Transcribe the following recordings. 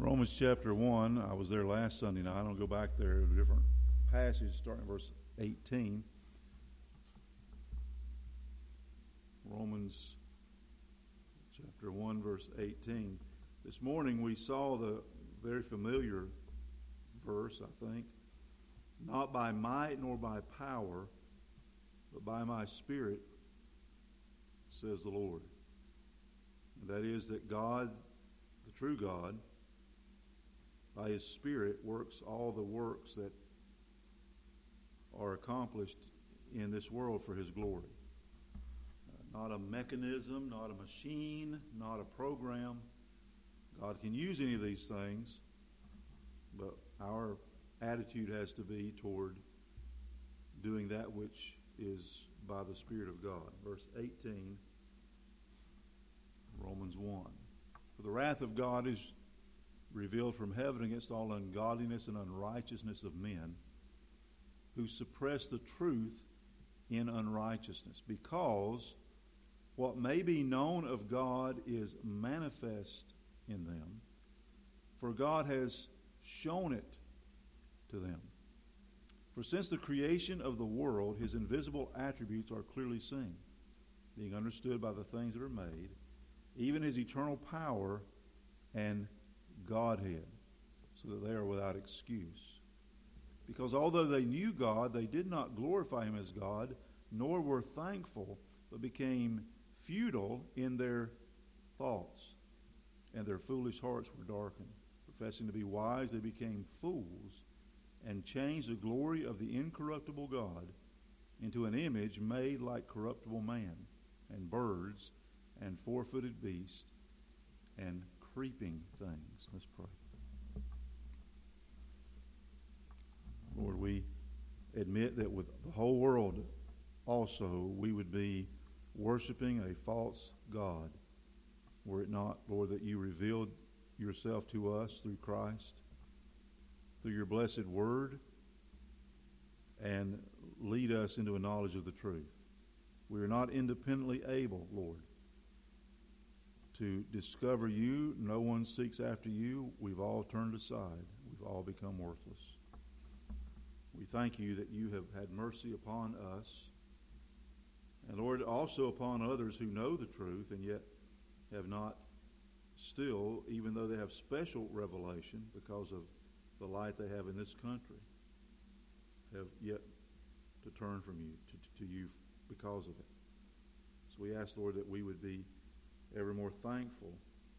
Romans chapter 1, I was there last Sunday night. I'll go back there to a different passage starting in verse 18. Romans chapter 1, verse 18. This morning we saw the very familiar verse, I think. Not by might nor by power, but by my Spirit, says the Lord. And that is that God, the true God, by His Spirit works all the works that are accomplished in this world for His glory. Not a mechanism, not a machine, not a program. God can use any of these things, but our attitude has to be toward doing that which is by the Spirit of God. Verse 18, Romans 1. For the wrath of God is revealed from heaven against all ungodliness and unrighteousness of men who suppress the truth in unrighteousness, because what may be known of God is manifest in them, for God has shown it to them. For since the creation of the world, His invisible attributes are clearly seen, being understood by the things that are made, even His eternal power and Godhead, so that they are without excuse. Because although they knew God, they did not glorify Him as God, nor were thankful, but became futile in their thoughts, and their foolish hearts were darkened. Professing to be wise, they became fools, and changed the glory of the incorruptible God into an image made like corruptible man, and birds, and four-footed beasts, and creeping things. Let's pray. Lord, we admit that with the whole world also we would be worshiping a false God, were it not, Lord, that you revealed yourself to us through Christ, through your blessed word, and lead us into a knowledge of the truth. We are not independently able, Lord, to discover you. No one seeks after you. We've all turned aside. We've all become worthless. We thank you that you have had mercy upon us, and Lord, also upon others who know the truth and yet have not still, even though they have special revelation because of the light they have in this country, have yet to turn from you, to you because of it. So we ask, Lord, that we would be ever more thankful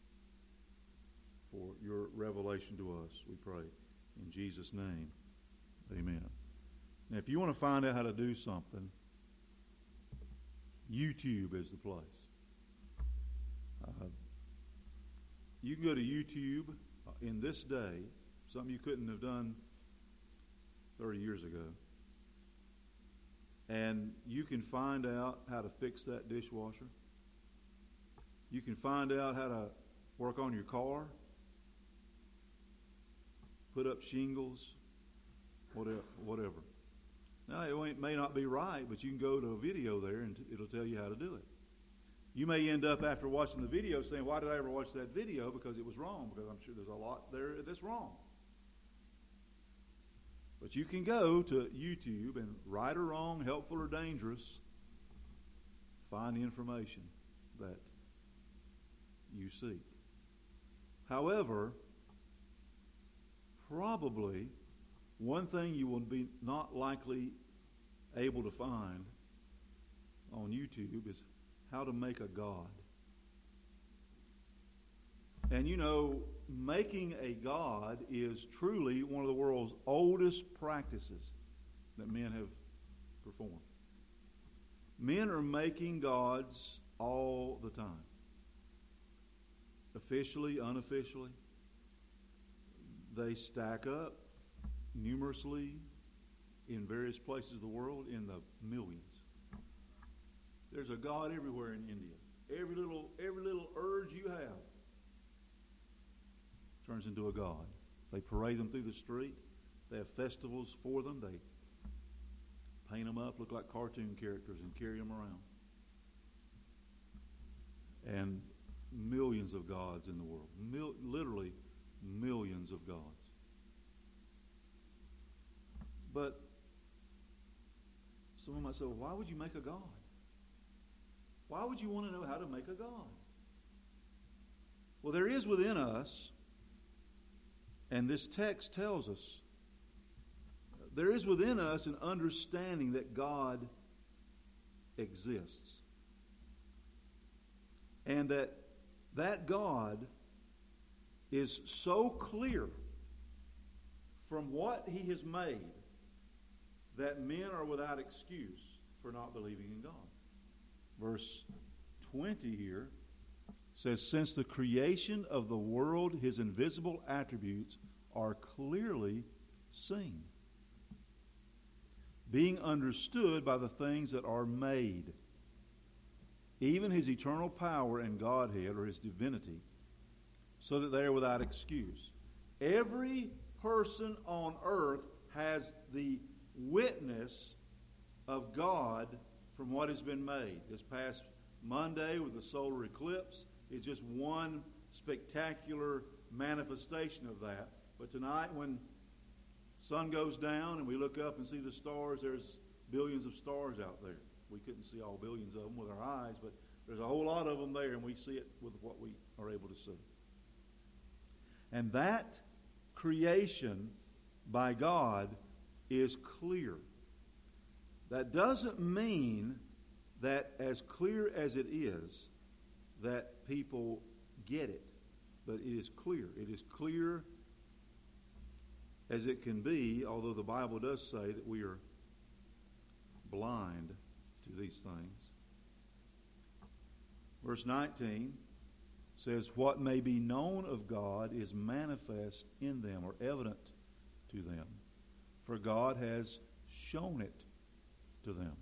for your revelation to us, we pray. In Jesus' name, amen. Now, if you want to find out how to do something, YouTube is the place. You can go to YouTube in this day, something you couldn't have done 30 years ago, and you can find out how to fix that dishwasher. You can find out how to work on your car, put up shingles, whatever. Now, it may not be right, but you can go to a video there and it'll tell you how to do it. You may end up after watching the video saying, why did I ever watch that video? Because it was wrong, because I'm sure there's a lot there that's wrong. But you can go to YouTube and right or wrong, helpful or dangerous, find the information that you seek. However, probably one thing you will be not likely able to find on YouTube is how to make a god. And you know, making a god is truly one of the world's oldest practices that men have performed. Men are making gods all the time. Officially, unofficially. They stack up numerously in various places of the world in the millions. There's a god everywhere in India. Every little urge you have turns into a god. They parade them through the street. They have festivals for them. They paint them up, look like cartoon characters, and carry them around. And millions of gods in the world. Literally millions of gods. But someone might say, well, why would you make a God? Why would you want to know how to make a God? Well, there is within us, and this text tells us, there is within us an understanding that God exists. And that God is so clear from what He has made that men are without excuse for not believing in God. Verse 20 here says, since the creation of the world, His invisible attributes are clearly seen, being understood by the things that are made, even His eternal power and Godhead, or His divinity, so that they are without excuse. Every person on earth has the witness of God from what has been made. This past Monday with the solar eclipse is just one spectacular manifestation of that. But tonight when sun goes down and we look up and see the stars, there's billions of stars out there. We couldn't see all billions of them with our eyes, but there's a whole lot of them there, and we see it with what we are able to see. And that creation by God is clear. That doesn't mean that as clear as it is, that people get it. But it is clear. It is clear as it can be, although the Bible does say that we are blind to these things. Verse 19 says, what may be known of God is manifest in them, or evident to them, for God has shown it to them,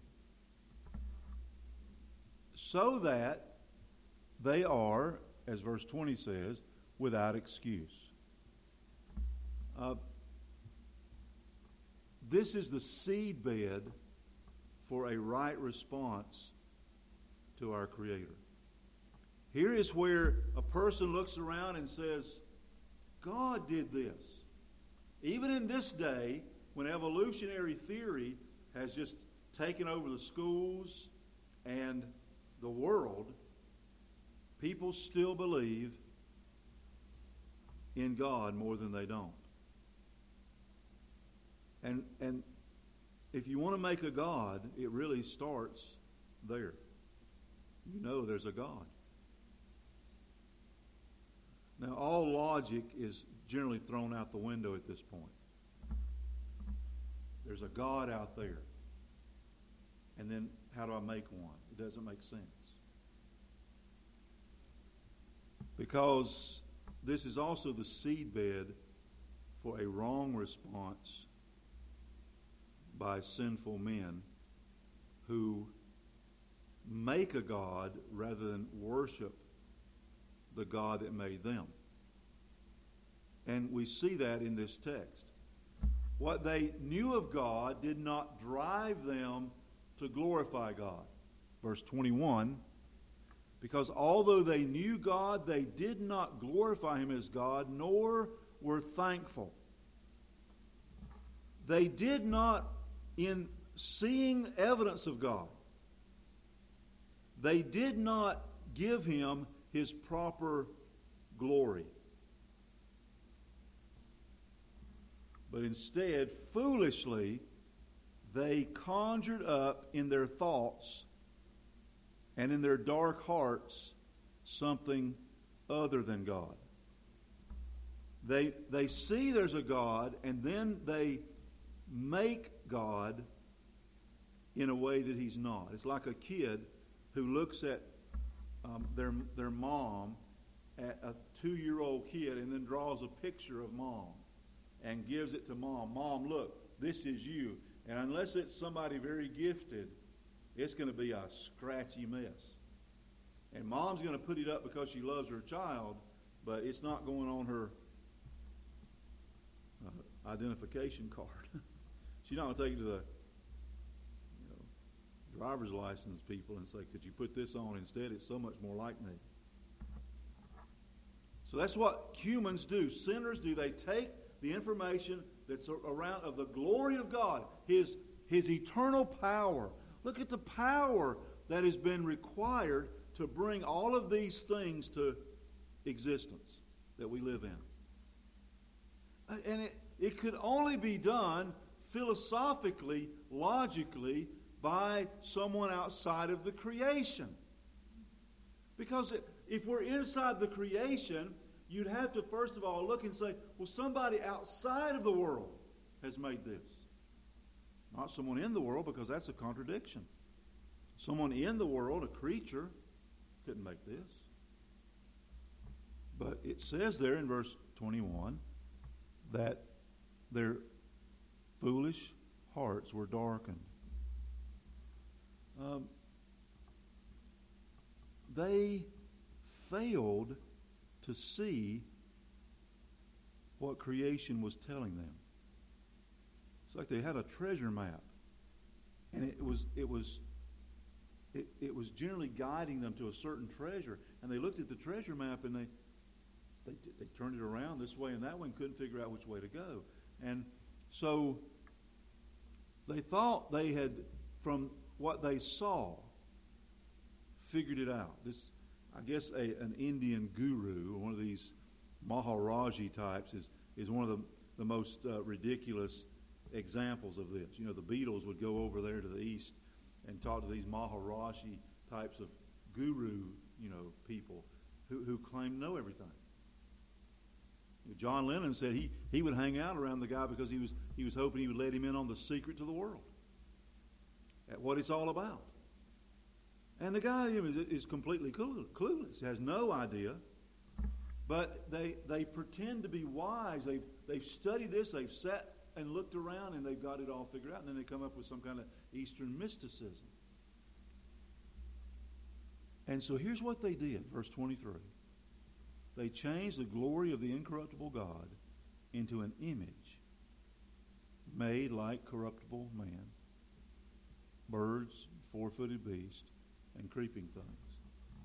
so that they are, as verse 20 says, without excuse. This is the seedbed for a right response to our Creator. Here is where a person looks around and says, God did this. Even in this day, when evolutionary theory has just taken over the schools and the world, people still believe in God more than they don't. And if you want to make a God, it really starts there. You know there's a God. Now, all logic is generally thrown out the window at this point. There's a God out there. And then how do I make one? It doesn't make sense. Because this is also the seedbed for a wrong response by sinful men who make a God rather than worship the God that made them. And we see that in this text. What they knew of God did not drive them to glorify God. Verse 21, because although they knew God, they did not glorify Him as God, nor were thankful. They did not, in seeing evidence of God, they did not give Him His proper glory. But instead, foolishly, they conjured up in their thoughts and in their dark hearts something other than God. They see there's a God, and then they make God in a way that He's not. It's like a kid who looks at their mom, at a 2-year-old kid, and then draws a picture of mom and gives it to mom. Mom, look, this is you. And unless it's somebody very gifted, it's going to be a scratchy mess. And mom's going to put it up because she loves her child, but it's not going on her identification card. She's not going to take it to the driver's license people and say, could you put this on instead? It's so much more like me. So that's what humans do. Sinners do. They take the information that's around of the glory of God, His eternal power. Look at the power that has been required to bring all of these things to existence that we live in. And it could only be done philosophically, logically, by someone outside of the creation. Because if we're inside the creation, you'd have to first of all look and say, well, somebody outside of the world has made this. Not someone in the world, because that's a contradiction. Someone in the world, a creature, couldn't make this. But it says there in verse 21 that their foolish hearts were darkened. They failed to see what creation was telling them. It's like they had a treasure map, and it was generally guiding them to a certain treasure. And they looked at the treasure map, and they turned it around this way and that way, and couldn't figure out which way to go. And so they thought they had, from what they saw, figured it out. This, I guess, an Indian guru, one of these Maharaji types, is one of the most ridiculous examples of this. You know, the Beatles would go over there to the east and talk to these Maharaji types of guru, people who claim to know everything. John Lennon said he would hang out around the guy because he was hoping he would let him in on the secret to the world, at what it's all about. And the guy is completely clueless, has no idea. But they pretend to be wise. They've studied this. They've sat and looked around, and they've got it all figured out. And then they come up with some kind of Eastern mysticism. And so here's what they did, verse 23. They changed the glory of the incorruptible God into an image made like corruptible man, birds, four-footed beasts, and creeping things.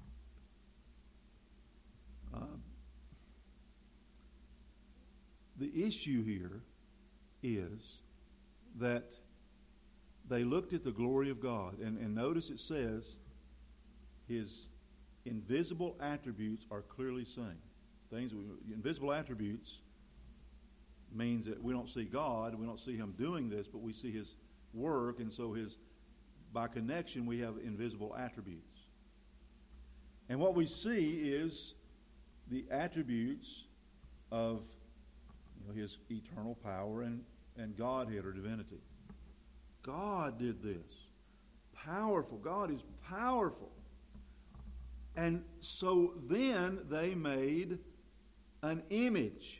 The issue here is that they looked at the glory of God, and notice it says His invisible attributes are clearly seen. Invisible attributes means that we don't see God, we don't see Him doing this, but we see His work, and so by connection we have invisible attributes. And what we see is the attributes of His eternal power and Godhead or divinity. God did this. Powerful. God is powerful. And so then they made an image.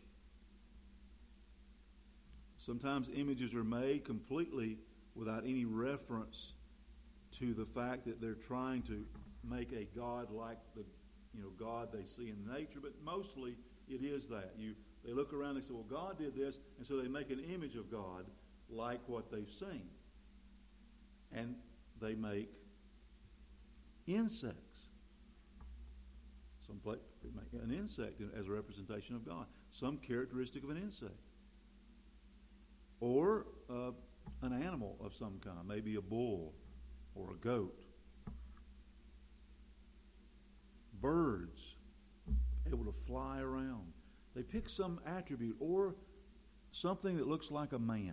Sometimes images are made completely without any reference to the fact that they're trying to make a God like the God they see in nature, but mostly it is that. They look around and they say, well, God did this, and so they make an image of God like what they've seen. And they make insects. They make an insect as a representation of God, some characteristic of an insect. Or an animal of some kind, maybe a bull or a goat. Birds able to fly around. They pick some attribute or something that looks like a man.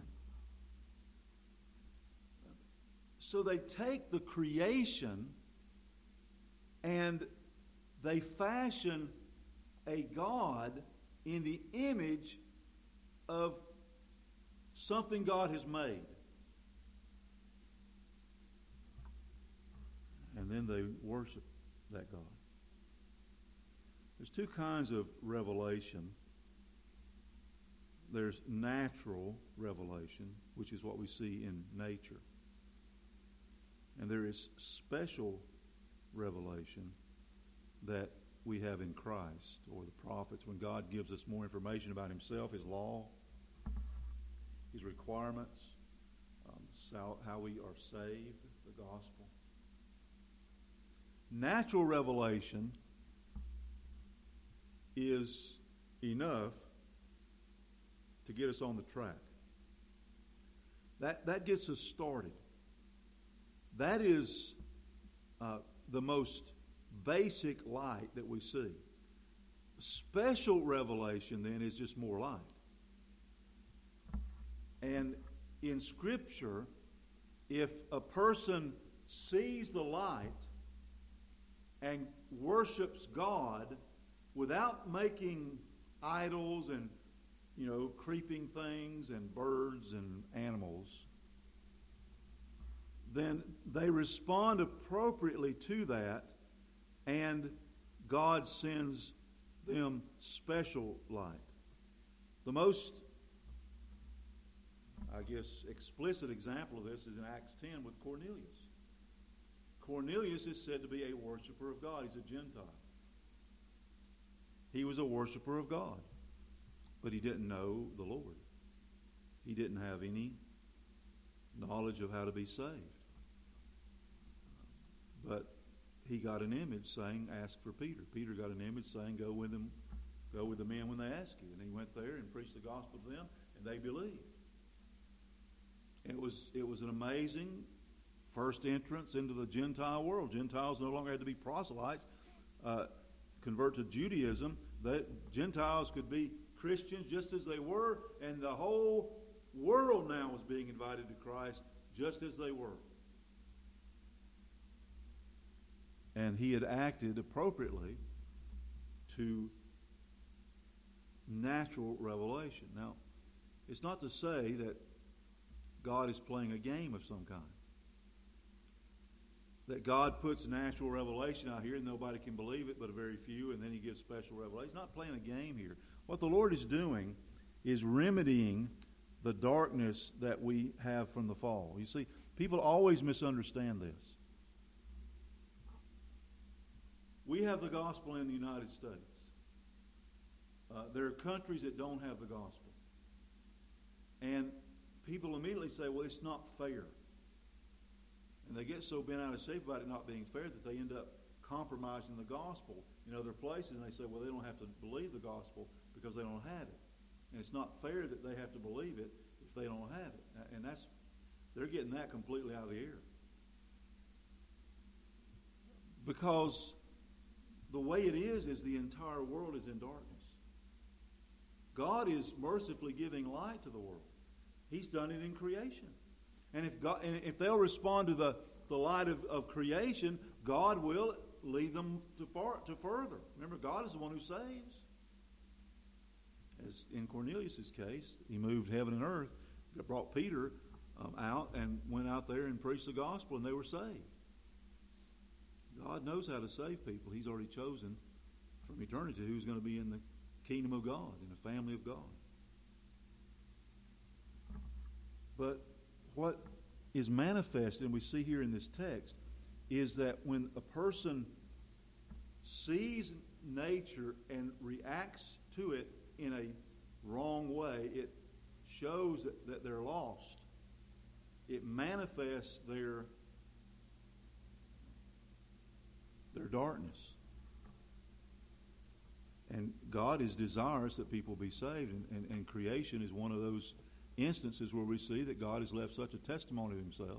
So they take the creation and they fashion a God in the image of something God has made. And then they worship that God. There's two kinds of revelation. There's natural revelation, which is what we see in nature. And there is special revelation that we have in Christ or the prophets, when God gives us more information about Himself, His law, His requirements, how we are saved, the gospel. Natural revelation is enough to get us on the track. That gets us started. That is the most basic light that we see. Special revelation, then, is just more light. And in Scripture, if a person sees the light and worships God without making idols and, creeping things and birds and animals, then they respond appropriately to that, and God sends them special light. The most, explicit example of this is in Acts 10 with Cornelius. Cornelius is said to be a worshiper of God. He's a Gentile. He was a worshiper of God, but he didn't know the Lord. He didn't have any knowledge of how to be saved. But he got an image saying, ask for Peter. Peter got an image saying, go with the men when they ask you. And he went there and preached the gospel to them, and they believed. It was an amazing first entrance into the Gentile world. Gentiles no longer had to be proselytes, convert to Judaism. That Gentiles could be Christians just as they were, and the whole world now was being invited to Christ just as they were. And he had acted appropriately to natural revelation. Now, it's not to say that God is playing a game of some kind. That God puts natural revelation out here and nobody can believe it but a very few, and then he gives special revelation. He's not playing a game here. What the Lord is doing is remedying the darkness that we have from the fall. You see, people always misunderstand this. We have the gospel in the United States. There are countries that don't have the gospel. And people immediately say, well, it's not fair. And they get so bent out of shape about it not being fair that they end up compromising the gospel in other places. And they say, well, they don't have to believe the gospel because they don't have it. And it's not fair that they have to believe it if they don't have it. And they're getting that completely out of the air. Because the way it is the entire world is in darkness. God is mercifully giving light to the world. He's done it in creation. And if they'll respond to the light of creation, God will lead them to further. Remember, God is the one who saves. As in Cornelius' case, he moved heaven and earth, brought Peter out and went out there and preached the gospel, and they were saved. God knows how to save people. He's already chosen from eternity who's going to be in the kingdom of God, in the family of God. But what is manifested, and we see here in this text, is that when a person sees nature and reacts to it in a wrong way, it shows that they're lost. It manifests their darkness. And God is desirous that people be saved, and creation is one of those instances where we see that God has left such a testimony of himself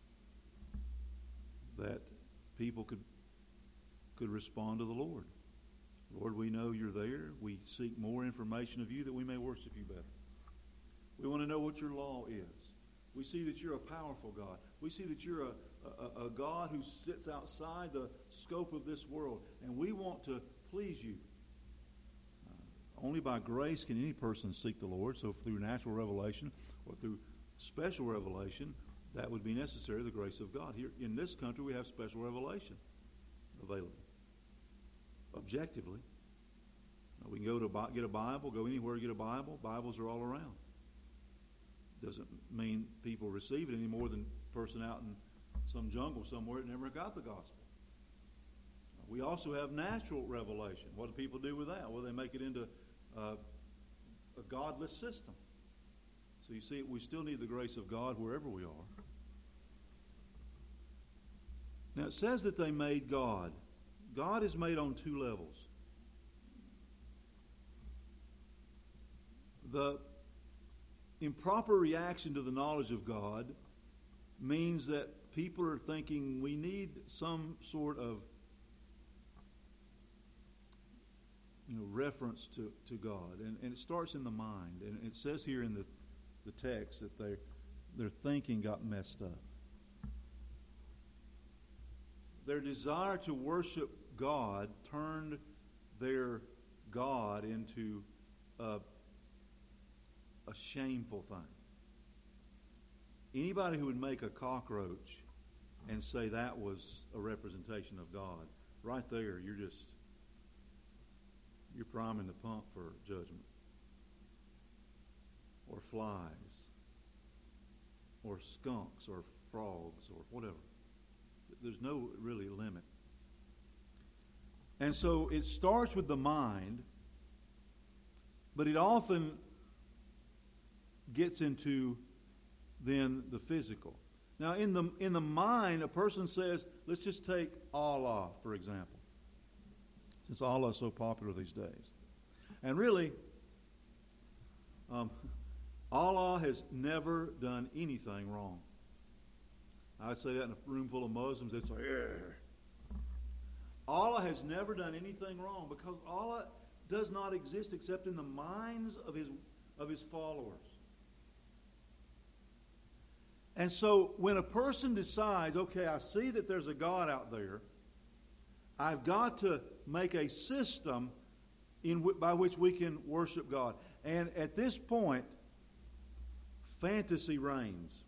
that people could respond to the Lord. Lord, we know you're there. We seek more information of you that we may worship you better. We want to know what your law is. We see that you're a powerful God. We see that you're a God who sits outside the scope of this world, and we want to please you. Only by grace can any person seek the Lord. So through natural revelation or through special revelation, that would be necessary, the grace of God. Here in this country, we have special revelation available. Objectively. We can go to get a Bible, go anywhere to get a Bible. Bibles are all around. Doesn't mean people receive it any more than a person out in some jungle somewhere that never got the gospel. We also have natural revelation. What do people do with that? Well, they make it into a godless system. So you see, we still need the grace of God wherever we are. Now it says that they made God. God is made on two levels. The improper reaction to the knowledge of God means that people are thinking we need some sort of reference to God. And it starts in the mind. And it says here in the text that their thinking got messed up. Their desire to worship God turned their God into a shameful thing. Anybody who would make a cockroach and say that was a representation of God, right there, you're priming the pump for judgment. Or flies, or skunks, or frogs, or whatever. There's no really limit. And so it starts with the mind, but it often gets into then the physical. Now, in the mind, a person says, let's just take Allah, for example, since Allah is so popular these days. And really, Allah has never done anything wrong. I say that in a room full of Muslims. It's like, yeah. Allah has never done anything wrong because Allah does not exist except in the minds of His followers. And so when a person decides, okay, I see that there's a God out there, I've got to make a system by which we can worship God. And at this point, fantasy reigns.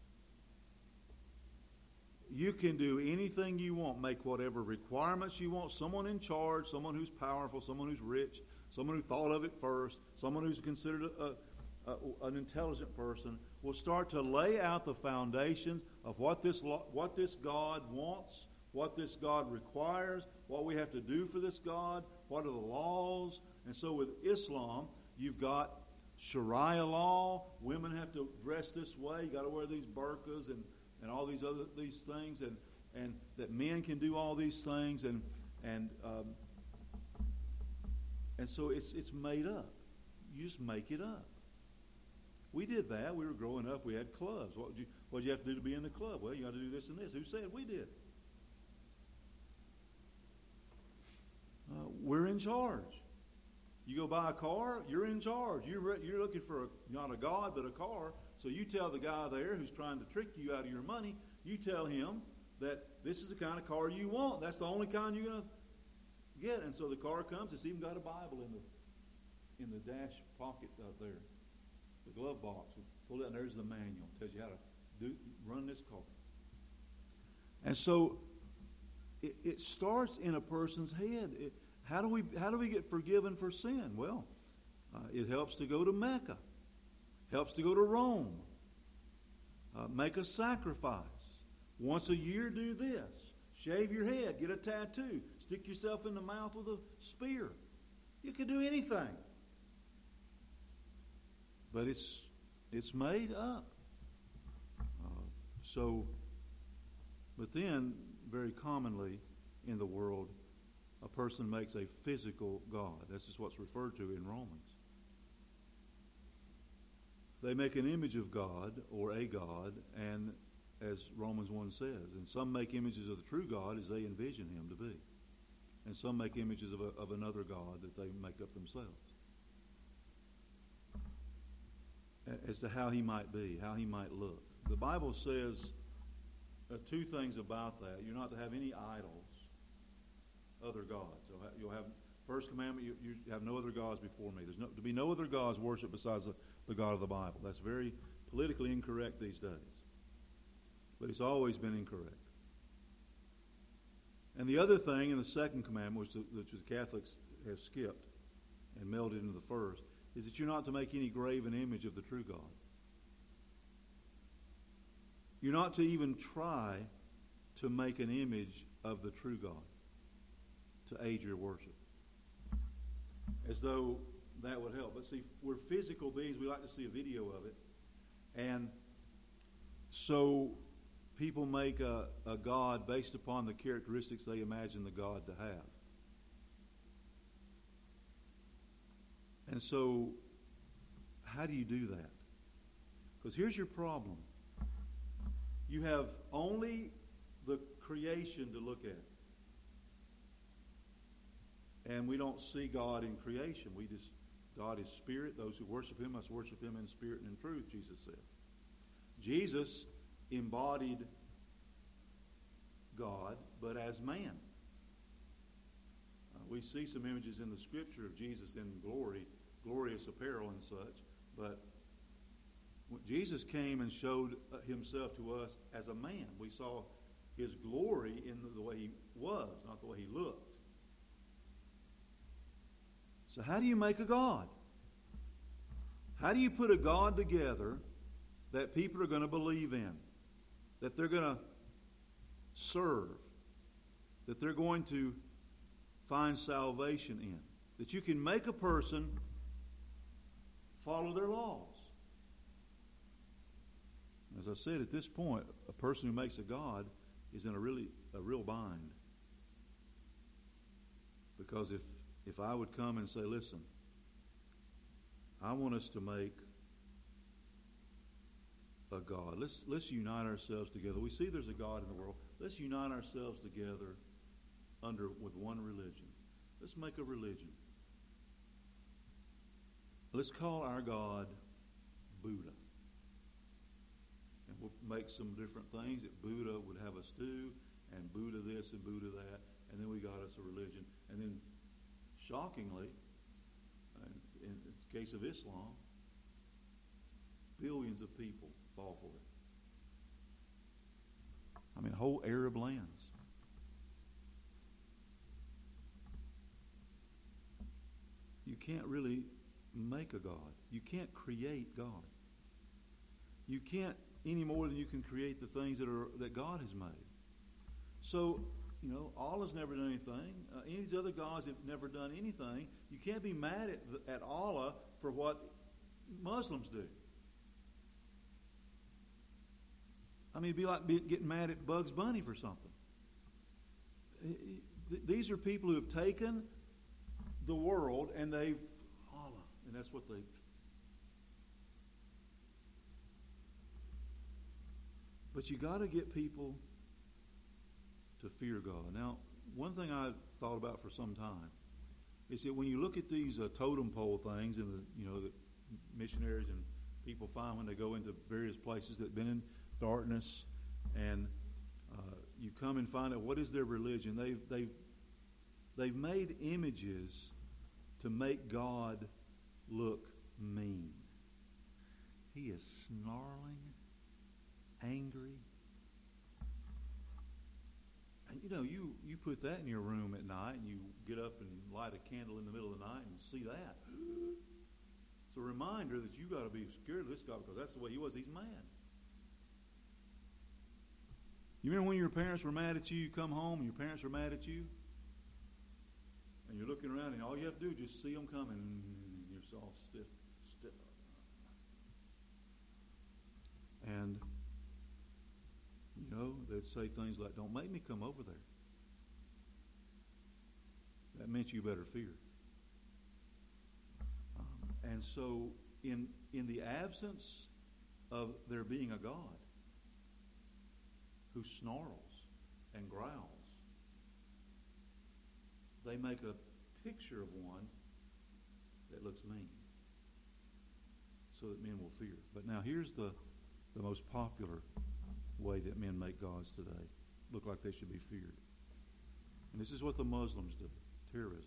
You can do anything you want, make whatever requirements you want, someone in charge, someone who's powerful, someone who's rich, someone who thought of it first, someone who's considered an intelligent person, will start to lay out the foundations of what this God wants, what this God requires, what we have to do for this God, what are the laws. And so with Islam, you've got Sharia law. Women have to dress this way. You got to wear these burqas and all these things, and that men can do all these things, and so it's made up. You just make it up. We did that. We were growing up. We had clubs. What did you have to do to be in the club? Well, you got to do this and this. Who said? We did. We're in charge. You go buy a car, you're in charge. You're looking for not a God, but a car. So you tell the guy there who's trying to trick you out of your money, you tell him that this is the kind of car you want. That's the only kind you're going to get. And so the car comes. It's even got a Bible in the dash pocket out there, the glove box. Pull it out, and there's the manual. It tells you how to run this car. And so it starts in a person's head. How do we get forgiven for sin? Well, it helps to go to Mecca. Helps to go to Rome. Make a sacrifice. Once a year, do this. Shave your head. Get a tattoo. Stick yourself in the mouth with a spear. You can do anything. But it's made up. But then, very commonly in the world, a person makes a physical God. This is what's referred to in Romans. They make an image of God or a God, and as Romans 1 says, and some make images of the true God as they envision Him to be. And some make images of another God that they make up themselves as to how He might be, how He might look. The Bible says two things about that. You're not to have any idols, other gods. You'll have first commandment, you have no other gods before me. There's to be no other gods worshipped besides the God of the Bible. That's very politically incorrect these days. But it's always been incorrect. And the other thing in the second commandment, which the Catholics have skipped and melded into the first, is that you're not to make any graven image of the true God. You're not to even try to make an image of the true God to aid your worship. As though that would help. But see, we're physical beings. We like to see a video of it. And so people make a God based upon the characteristics they imagine the God to have. And so how do you do that? Because here's your problem. You have only the creation to look at. And we don't see God in creation. God is spirit. Those who worship him must worship him in spirit and in truth, Jesus said. Jesus embodied God, but as man. We see some images in the Scripture of Jesus in glory, glorious apparel and such. But when Jesus came and showed himself to us as a man. We saw his glory in the way he was, not the way he looked. So how do you make a God? How do you put a God together that people are going to believe in, that they're going to serve, that they're going to find salvation in, that you can make a person follow their laws? As I said, at this point, a person who makes a God is in a real bind. Because if I would come and say, listen, I want us to make a God. Let's unite ourselves together. We see there's a God in the world. Let's unite ourselves together with one religion. Let's make a religion. Let's call our God Buddha. And we'll make some different things. That Buddha would have a stew, and Buddha this and Buddha that, and then we got us a religion. And then, shockingly, in the case of Islam, billions of people fall for it. I mean, whole Arab lands. You can't really make a God. You can't create God. You can't any more than you can create the things that God has made. So, Allah's never done anything. Any of these other gods have never done anything. You can't be mad at Allah for what Muslims do. I mean, it'd be like getting mad at Bugs Bunny for something. These are people who have taken the world and they've Allah, and that's what they've. But you got to get people to fear God. Now, one thing I've thought about for some time is that when you look at these totem pole things and that missionaries and people find when they go into various places that have been in darkness, and you come and find out what is their religion. They've made images to make God look mean. He is snarling, angry. And you put that in your room at night and you get up and light a candle in the middle of the night and see that. It's a reminder that you got to be scared of this God because that's the way he was. He's mad. You remember when your parents were mad at you, you come home and your parents were mad at you? And you're looking around and all you have to do is just see them coming and you're all stiff. And, they'd say things like, don't make me come over there. That meant you better fear. And so in the absence of there being a God who snarls and growls, they make a picture of one that looks mean so that men will fear. But now here's the most popular way that men make gods today. Look like they should be feared. And this is what the Muslims do. Terrorism.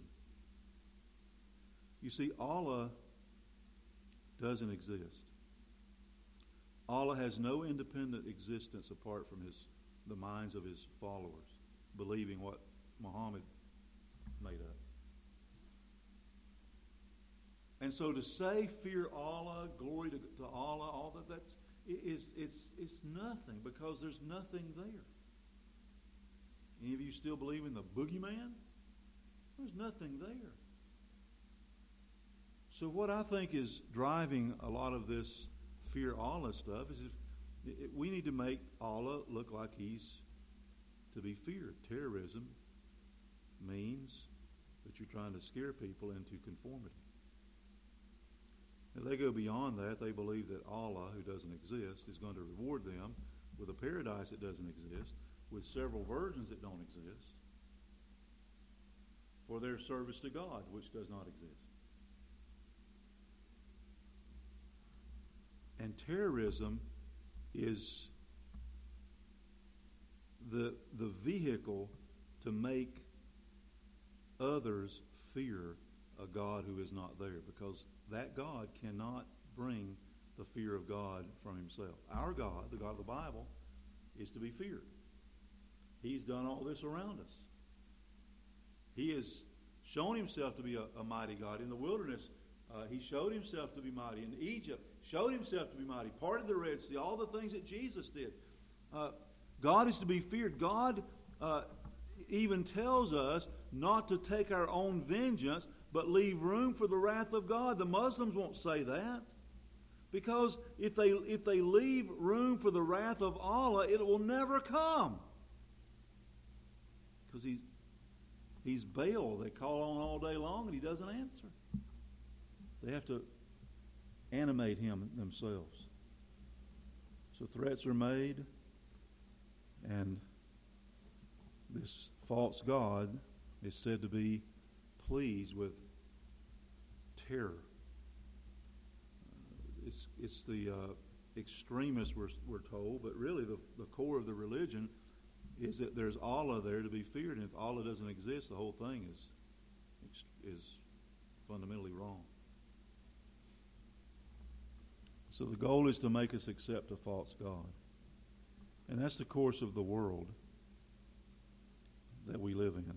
You see, Allah doesn't exist. Allah has no independent existence apart from the minds of his followers, believing what Muhammad made up. And so to say fear Allah, glory to Allah, all that's it's nothing, because there's nothing there. Any of you still believe in the boogeyman? There's nothing there. So what I think is driving a lot of this fear Allah stuff is we need to make Allah look like he's to be feared. Terrorism means that you're trying to scare people into conformity. And they go beyond that. They believe that Allah, who doesn't exist, is going to reward them with a paradise that doesn't exist, with several virgins that don't exist, for their service to God, which does not exist. And terrorism is the vehicle to make others fear a God who is not there, because that God cannot bring the fear of God from himself. Our God, the God of the Bible, is to be feared. He's done all this around us. He has shown himself to be a mighty God. In the wilderness, he showed himself to be mighty. In Egypt, showed himself to be mighty. Parted the Red Sea, all the things that Jesus did. God is to be feared. God even tells us not to take our own vengeance, but leave room for the wrath of God. The Muslims won't say that, because if they leave room for the wrath of Allah, it will never come. Because he's Baal. They call on all day long and he doesn't answer. They have to animate him themselves. So threats are made, and this false god is said to be pleased with terror. It's the extremists, we're told, but really the core of the religion is that there's Allah there to be feared, and if Allah doesn't exist, the whole thing is fundamentally wrong. So the goal is to make us accept a false god. And that's the course of the world that we live in.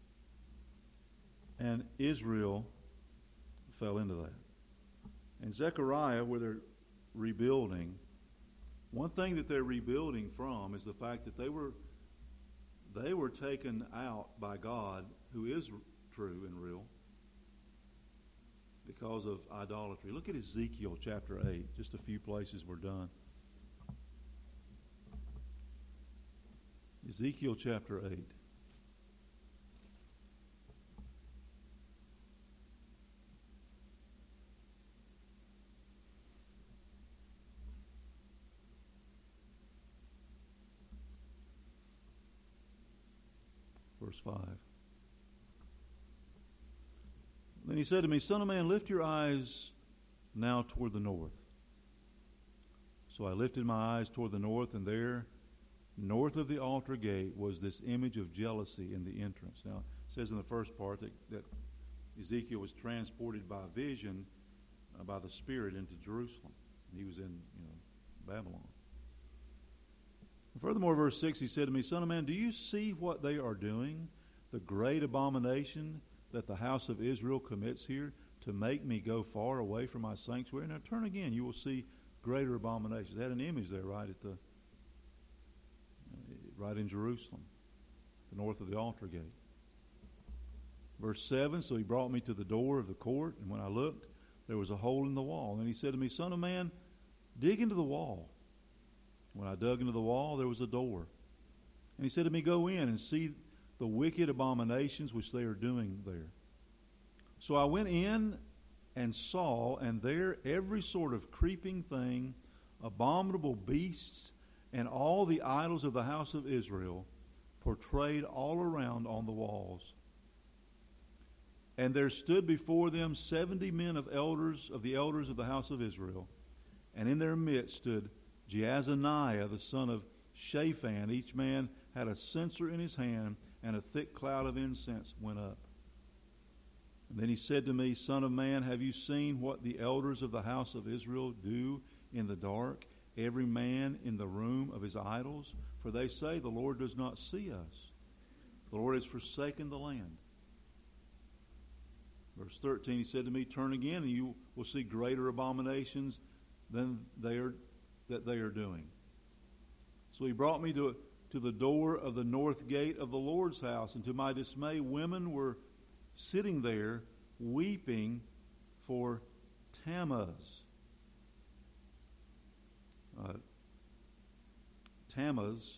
And Israel fell into that. And Zechariah, where they're rebuilding, one thing that they're rebuilding from is the fact that they were taken out by God, who is true and real, because of idolatry. Look at Ezekiel chapter 8. Just a few places we're done. Ezekiel chapter 8. Verse 5. Then he said to me, Son of man, lift your eyes now toward the north. So I lifted my eyes toward the north, and there, north of the altar gate, was this image of jealousy in the entrance. Now, it says in the first part that Ezekiel was transported by vision, by the Spirit, into Jerusalem. He was in Babylon. Furthermore, verse 6, he said to me, Son of man, do you see what they are doing, the great abomination that the house of Israel commits here, to make me go far away from my sanctuary? Now turn again, you will see greater abominations. They had an image there right in Jerusalem, the north of the altar gate. Verse 7, so he brought me to the door of the court, and when I looked, there was a hole in the wall. And he said to me, Son of man, dig into the wall. When I dug into the wall, there was a door. And he said to me, Go in and see the wicked abominations which they are doing there. So I went in and saw, and there every sort of creeping thing, abominable beasts, and all the idols of the house of Israel portrayed all around on the walls. And there stood before them 70 men of the elders of the house of Israel, and in their midst stood Jaazaniah, the son of Shaphan. Each man had a censer in his hand, and a thick cloud of incense went up. And then he said to me, Son of man, have you seen what the elders of the house of Israel do in the dark, every man in the room of his idols? For they say, the Lord does not see us. The Lord has forsaken the land. Verse 13, he said to me, Turn again, and you will see greater abominations than they are doing. So he brought me to the door of the north gate of the Lord's house, and to my dismay, women were sitting there weeping for Tammuz. Tammuz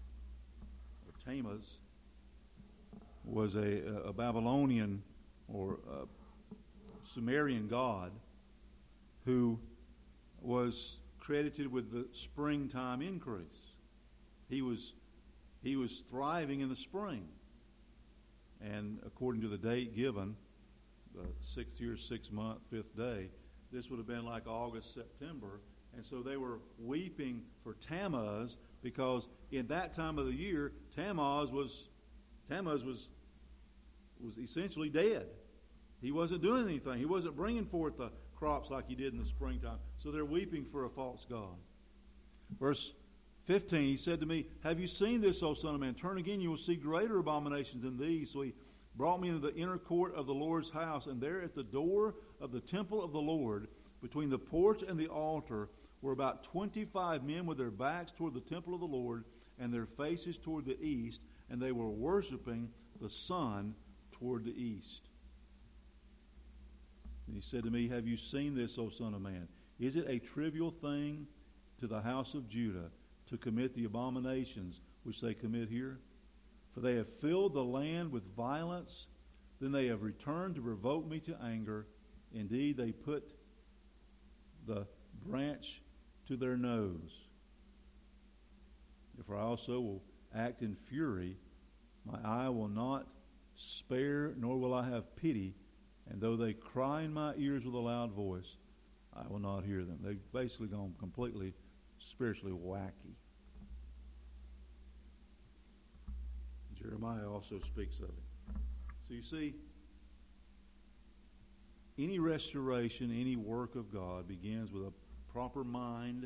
was a Babylonian or Sumerian god who was credited with the springtime increase. He was thriving in the spring. And according to the date given, the 6th year, 6th month, 5th day, this would have been like August, September. And so they were weeping for Tammuz, because in that time of the year, Tammuz was essentially dead. He wasn't doing anything. He wasn't bringing forth the crops like he did in the springtime. So they're weeping for a false god. Verse 15, he said to me, "Have you seen this, O son of man? Turn again, you will see greater abominations than these." So he brought me into the inner court of the Lord's house, and there at the door of the temple of the Lord, between the porch and the altar, were about 25 men with their backs toward the temple of the Lord and their faces toward the east, and they were worshiping the sun toward the east. And he said to me, "Have you seen this, O son of man? Is it a trivial thing to the house of Judah to commit the abominations which they commit here? For they have filled the land with violence. Then they have returned to provoke me to anger. Indeed, they put the branch to their nose. Therefore I also will act in fury. My eye will not spare, nor will I have pity. And though they cry in my ears with a loud voice, I will not hear them." They've basically gone completely spiritually wacky. Jeremiah also speaks of it. So you see, any restoration, any work of God begins with a proper mind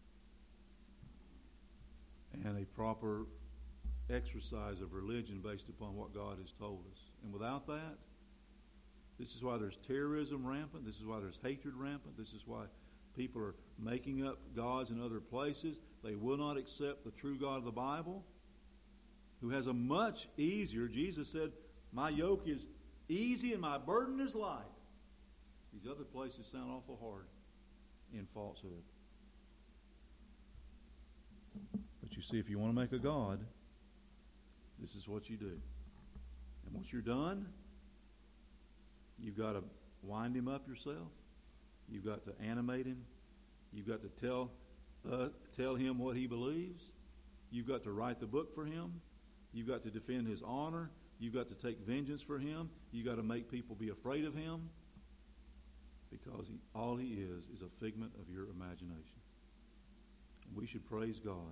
and a proper exercise of religion based upon what God has told us. And without that, this is why there's terrorism rampant. This is why there's hatred rampant. This is why people are making up gods in other places. They will not accept the true God of the Bible, who has a much easier, Jesus said, "My yoke is easy and my burden is light." These other places sound awful hard in falsehood. But you see, if you want to make a god, this is what you do. And once you're done, you've got to wind him up yourself. You've got to animate him. You've got to tell him what he believes. You've got to write the book for him. You've got to defend his honor. You've got to take vengeance for him. You've got to make people be afraid of him, because all he is a figment of your imagination. And we should praise God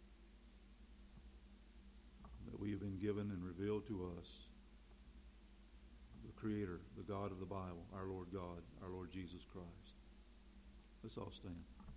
that we have been given and revealed to us the Creator, the God of the Bible, our Lord God, our Lord Jesus Christ. Let's all stand.